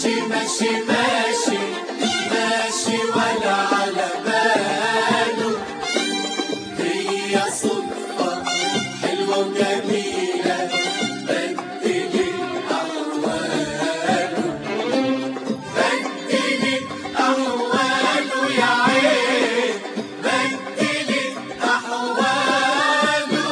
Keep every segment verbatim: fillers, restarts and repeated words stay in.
ماشي ماشي ماشي ماشي ولا على باله، هي صدفة حلوة وجميلة بدلت أحواله، بدلت أحواله يا عين، بدلت أحواله.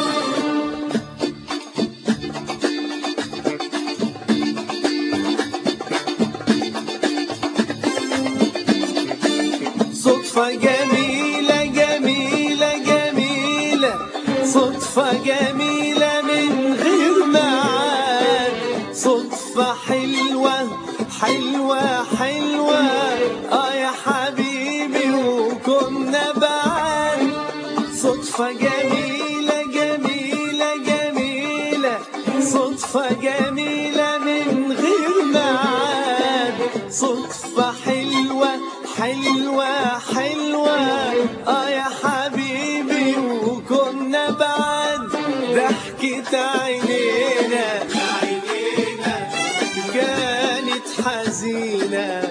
صدفة جميلة جميلة جميلة، صدفة جميلة من غير ميعاد، صدفة حلوة حلوة حلوة اه يا حبيبي وكنا بعاد. صدفة جميلة جميلة جميلة، صدفة جميلة من غير ميعاد، صدفة حلوة حلوة حلوة اه يا حبيبي وكنا بعد. ضحكة عينينا عينينا كانت حزينة،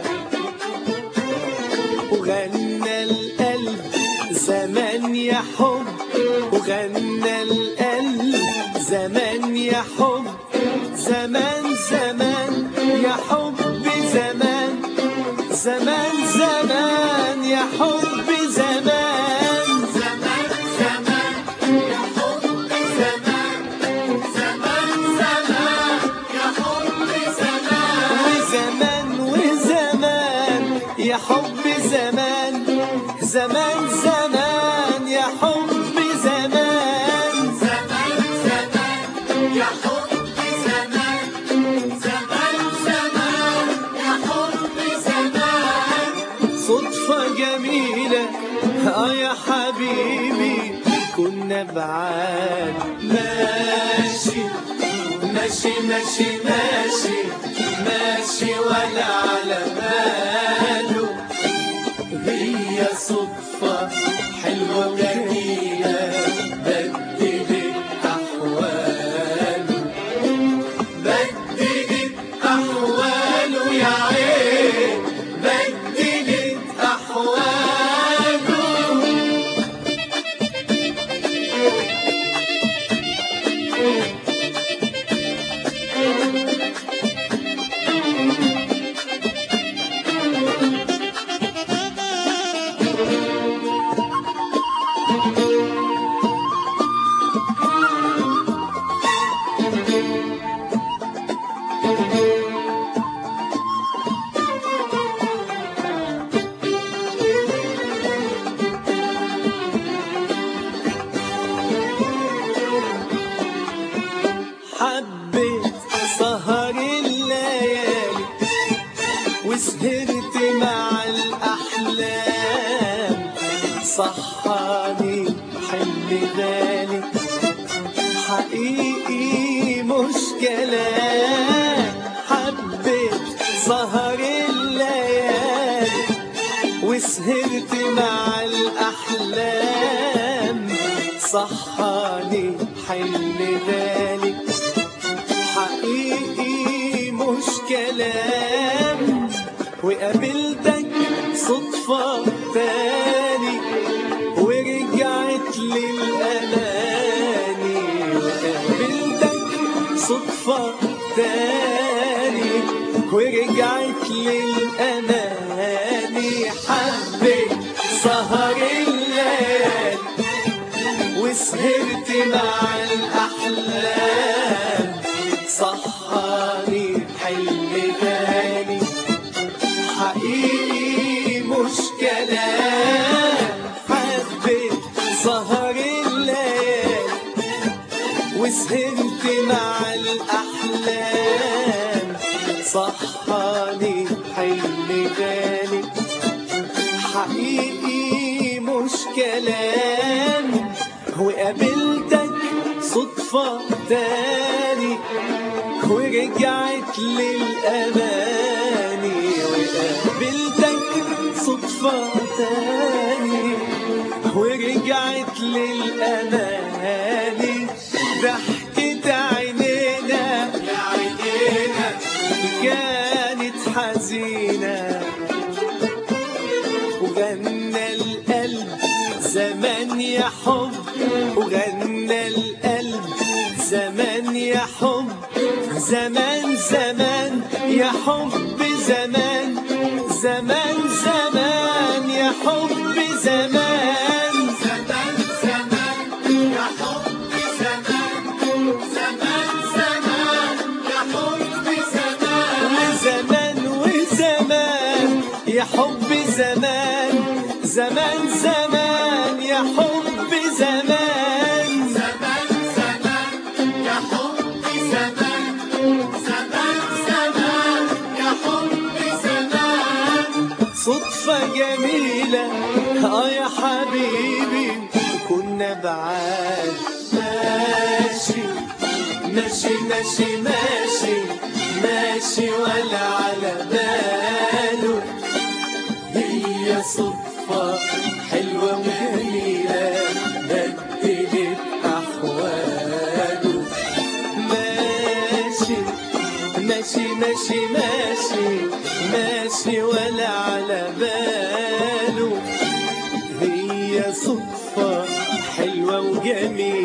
وغنى القلب زمان يا حب، وغنى القلب زمان يا حب، زمان زمان يا حب، زمان زمان زمان يا حب، زمان زمان زمان يا حب، زمان زمان زمان يا حب، زمان وزمان وزمان يا حب، زمان زمان زمان يا حب، زمان زمان زمان يا حب، زمان زمان زمان يا حب، زمان. صدفة جميلة اه يا حبيبي كنا بعاد. ماشي ماشي ماشي ماشي ماشي ولا على باله، هي صدفة حلوة وجميلة بدلت أحواله، بدلت أحواله يا عين، بدلت أحواله. حبيت سهر الليالي وسهرت مع الأحلام، صحاني حلم بالي حقيقي مش كلام. حبيت سهر الليالي وسهرت مع الأحلام، صحاني حلم بالي حقيقي مش كلام. وقابلتك صدفة تاني ورجعت للأماني، وقابلتك صدفة تاني ورجعت للأماني. حبيت سهر الليل وسهرت مع الأحلام، صحاني حلم بالي حقيقي مش كلام. حبيت سهر الليل وسهرت مع الأحلام، صحاني حلم بالي حقيقي مش كلام. وقابلتك صدفة تاني ورجعت للأماني، وقابلتك صدفة تاني ورجعت للأماني. ضحكة عينينا يا عينينا كانت حزينة، يا حب وغنى القلب زمان يا حب زمان زمان يا حب زمان زمان زمان يا حب زمان زمان زمان يا حب زمان زمان زمان يا حب زمان وزمان وزمان يا حب زمان زمان زمان يا حب زمان زمان زمان يا حب زمان زمان زمان يا حب زمان صدفة جميلة اه يا حبيبي كنا بعاد ماشي ماشي ماشي ماشي ماشي ولا على باله هي صدفة حلوة وجميلة بدلت أحواله ماشي ماشي ماشي ماشي ماشي ولا على باله هي صدفة حلوة وجميلة